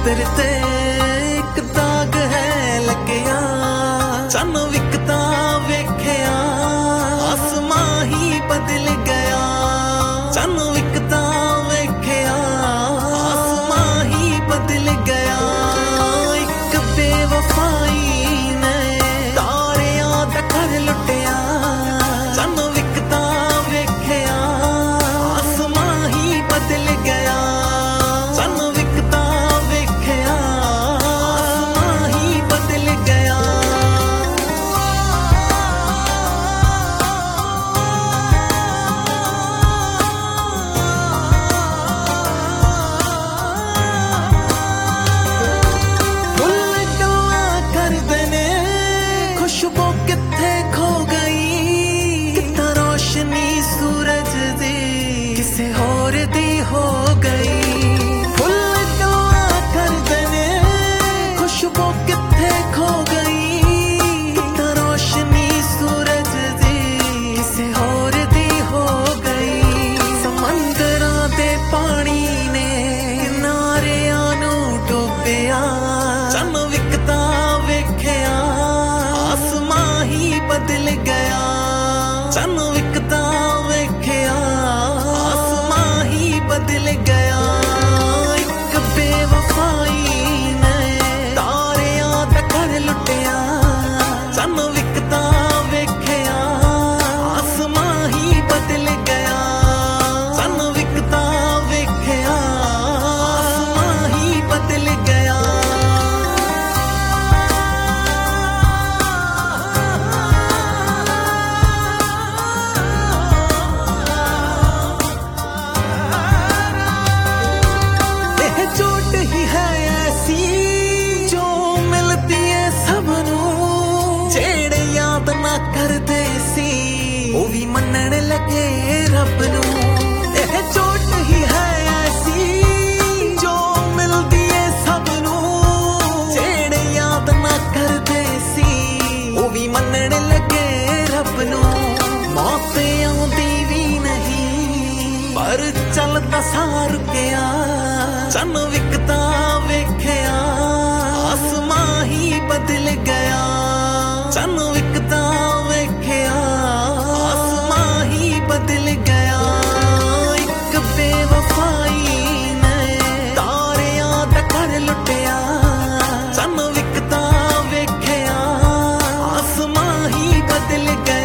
तेरे ते एक दाग है लग्या चन विकता वेख्या आसमां ही बदल गया चन विकता वेख्या आसमां ही बदल गया एक बेवफाई ने तारियां दा घर लुटिया चन विकता वेख्या आसमां ही बदल गया चन विकता वेख्या आसमां ही बदल गया खुशबू किथे खो गई कितना रोशनी सूरज दी किसे होर दी हो गई फुल गल्लां करदे ने खुशबू किथे खो गई कितना रोशनी सूरज दी किसे होर दी हो गई समंदरां दे पानी ने किनारियां नूं डुबिया चन विकता वेख्या आसमां ही बदल गया चन विकता वेख्या आसमां ही बदल गया एक बेवफाई ने तारियां दा घर लुटिया चन विकता वेख्या आसमां ही बदल गया चन विकता वेख्या आसमां ही बदल गया चोट ही है ऐसी जो मिलती है सबनू जेड़े याद ना करदे सी वो भी मनण लगे रब नू चोट ही है ऐसी जो मिलती है सबनू जेड़े याद ना करदे सी वो भी मनण लगे रब नू मौत आउंदी भी नहीं पर चलदा सार रुकिया चन विकता वेख्या आसमां ही बदल गया चन विकता वेख्या आसमां ही बदल गया एक बेवफाई ने तारियां दा घर लुटिया चन विकता वेख्या आसमां ही बदल गया